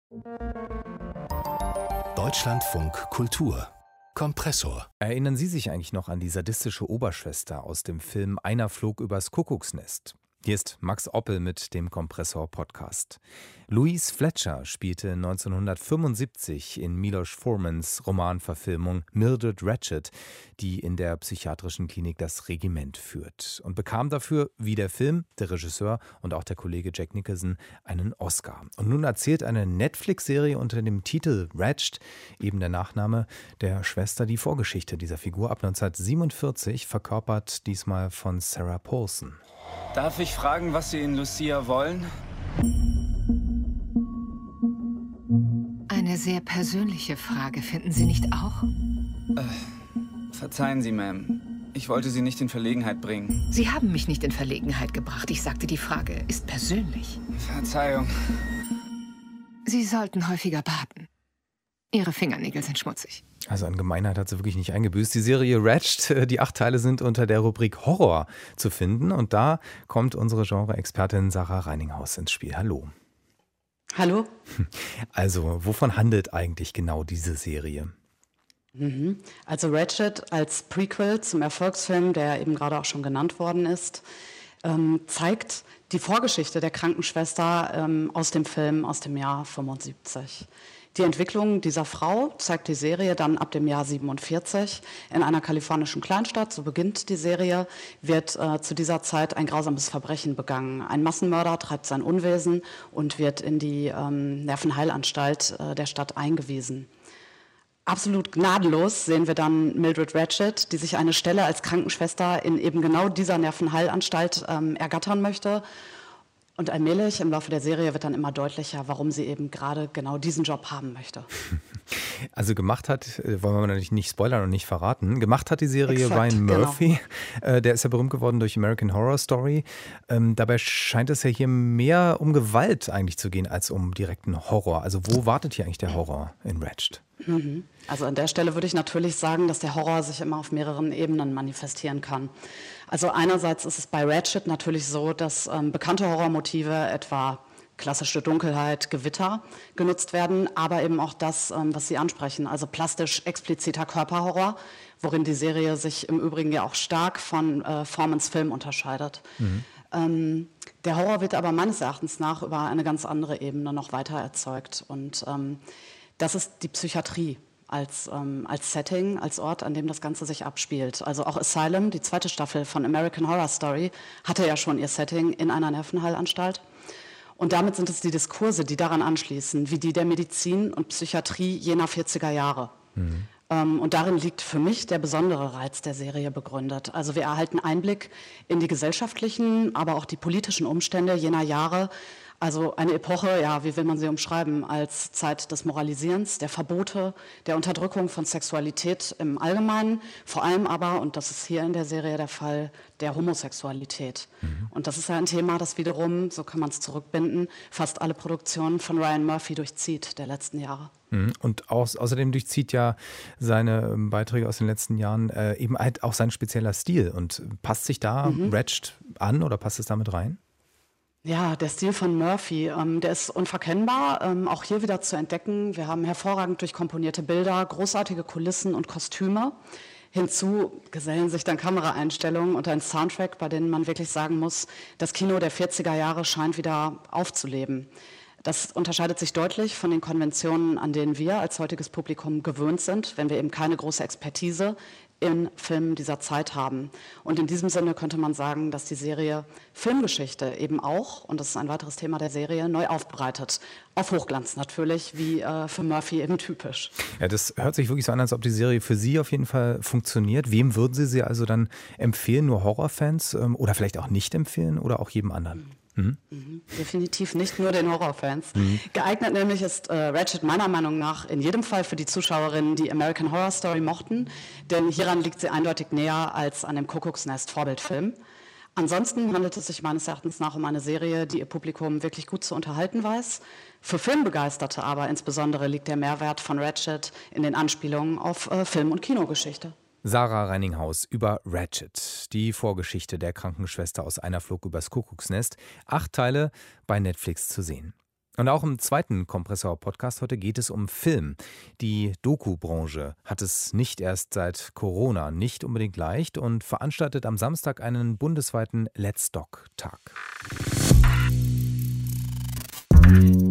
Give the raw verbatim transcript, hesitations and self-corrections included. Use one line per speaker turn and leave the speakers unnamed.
Deutschlandfunk Kultur Kompressor.
Erinnern Sie sich eigentlich noch an die sadistische Oberschwester aus dem Film Einer flog übers Kuckucksnest? Hier ist Max Oppel mit dem Kompressor-Podcast. Louise Fletcher spielte neunzehnhundertfünfundsiebzig in Milos Formans Romanverfilmung Mildred Ratched, die in der psychiatrischen Klinik das Regiment führt, und bekam dafür, wie der Film, der Regisseur und auch der Kollege Jack Nicholson, einen Oscar. Und nun erzählt eine Netflix-Serie unter dem Titel Ratched, eben der Nachname der Schwester, die Vorgeschichte dieser Figur ab neunzehnhundertsiebenundvierzig, verkörpert diesmal von Sarah Paulson.
Darf ich fragen, was Sie in Lucia wollen?
Eine sehr persönliche Frage, finden Sie nicht auch?
Äh, verzeihen Sie, Ma'am. Ich wollte Sie nicht in Verlegenheit bringen.
Sie haben mich nicht in Verlegenheit gebracht. Ich sagte, die Frage ist persönlich.
Verzeihung.
Sie sollten häufiger baden. Ihre Fingernägel sind schmutzig.
Also an Gemeinheit hat sie wirklich nicht eingebüßt. Die Serie Ratched, die acht Teile sind unter der Rubrik Horror zu finden. Und da kommt unsere Genre-Expertin Sarah Reininghaus ins Spiel. Hallo.
Hallo.
Also, wovon handelt eigentlich genau diese Serie?
Mhm. Also Ratched als Prequel zum Erfolgsfilm, der eben gerade auch schon genannt worden ist, ähm, zeigt die Vorgeschichte der Krankenschwester ähm, aus dem Film aus dem Jahr fünfundsiebzig. Die Entwicklung dieser Frau zeigt die Serie dann ab dem Jahr siebenundvierzig in einer kalifornischen Kleinstadt. So beginnt die Serie, wird äh, zu dieser Zeit ein grausames Verbrechen begangen. Ein Massenmörder treibt sein Unwesen und wird in die ähm, Nervenheilanstalt äh, der Stadt eingewiesen. Absolut gnadenlos sehen wir dann Mildred Ratched, die sich eine Stelle als Krankenschwester in eben genau dieser Nervenheilanstalt ähm, ergattern möchte. Und allmählich im Laufe der Serie wird dann immer deutlicher, warum sie eben gerade genau diesen Job haben möchte.
Also gemacht hat, wollen wir natürlich nicht spoilern und nicht verraten, gemacht hat die Serie
Exakt,
Ryan Murphy.
Genau.
Äh, der ist ja berühmt geworden durch American Horror Story. Ähm, dabei scheint es ja hier mehr um Gewalt eigentlich zu gehen, als um direkten Horror. Also wo wartet hier eigentlich der Horror in Ratched?
Mhm. Also an der Stelle würde ich natürlich sagen, dass der Horror sich immer auf mehreren Ebenen manifestieren kann. Also einerseits ist es bei Ratched natürlich so, dass ähm, bekannte Horrormotive, etwa klassische Dunkelheit, Gewitter, genutzt werden, aber eben auch das, ähm, was Sie ansprechen, also plastisch expliziter Körperhorror, worin die Serie sich im Übrigen ja auch stark von äh, Formans Film unterscheidet. Mhm. Ähm, der Horror wird aber meines Erachtens nach über eine ganz andere Ebene noch weiter erzeugt, und ähm, das ist die Psychiatrie. Als, ähm, als Setting, als Ort, an dem das Ganze sich abspielt. Also auch Asylum, die zweite Staffel von American Horror Story, hatte ja schon ihr Setting in einer Nervenheilanstalt. Und damit sind es die Diskurse, die daran anschließen, wie die der Medizin und Psychiatrie jener vierziger Jahre. Mhm. Ähm, und darin liegt für mich der besondere Reiz der Serie begründet. Also wir erhalten Einblick in die gesellschaftlichen, aber auch die politischen Umstände jener Jahre. Also eine Epoche, ja, wie will man sie umschreiben, als Zeit des Moralisierens, der Verbote, der Unterdrückung von Sexualität im Allgemeinen, vor allem aber, und das ist hier in der Serie der Fall, der Homosexualität. Mhm. Und das ist ja ein Thema, das wiederum, so kann man es zurückbinden, fast alle Produktionen von Ryan Murphy durchzieht der letzten Jahre.
Und aus, außerdem durchzieht ja seine Beiträge aus den letzten Jahren äh, eben halt auch sein spezieller Stil. Und passt sich da mhm. Ratched an oder passt es damit rein?
Ja, der Stil von Murphy, ähm, der ist unverkennbar, ähm, auch hier wieder zu entdecken. Wir haben hervorragend durchkomponierte Bilder, großartige Kulissen und Kostüme. Hinzu gesellen sich dann Kameraeinstellungen und ein Soundtrack, bei denen man wirklich sagen muss, das Kino der vierziger Jahre scheint wieder aufzuleben. Das unterscheidet sich deutlich von den Konventionen, an denen wir als heutiges Publikum gewöhnt sind, wenn wir eben keine große Expertise in Filmen dieser Zeit haben. Und in diesem Sinne könnte man sagen, dass die Serie Filmgeschichte eben auch, und das ist ein weiteres Thema der Serie, neu aufbereitet. Auf Hochglanz natürlich, wie äh, für Murphy eben typisch.
Ja, das hört sich wirklich so an, als ob die Serie für Sie auf jeden Fall funktioniert. Wem würden Sie sie also dann empfehlen? Nur Horrorfans ähm, oder vielleicht auch nicht empfehlen oder auch jedem anderen? Mhm.
Mhm. Mhm. Definitiv nicht nur den Horrorfans. Mhm. Geeignet nämlich ist äh, Ratched meiner Meinung nach in jedem Fall für die Zuschauerinnen, die American Horror Story mochten, denn hieran liegt sie eindeutig näher als an dem Kuckucksnest-Vorbildfilm. Ansonsten handelt es sich meines Erachtens nach um eine Serie, die ihr Publikum wirklich gut zu unterhalten weiß. Für Filmbegeisterte aber insbesondere liegt der Mehrwert von Ratched in den Anspielungen auf äh, Film- und Kinogeschichte.
Sarah Reininghaus über Ratched, die Vorgeschichte der Krankenschwester aus Einer flog übers Kuckucksnest. Acht Teile bei Netflix zu sehen. Und auch im zweiten Kompressor-Podcast heute geht es um Film. Die Doku-Branche hat es nicht erst seit Corona nicht unbedingt leicht und veranstaltet am Samstag einen bundesweiten Let's Doc-Tag.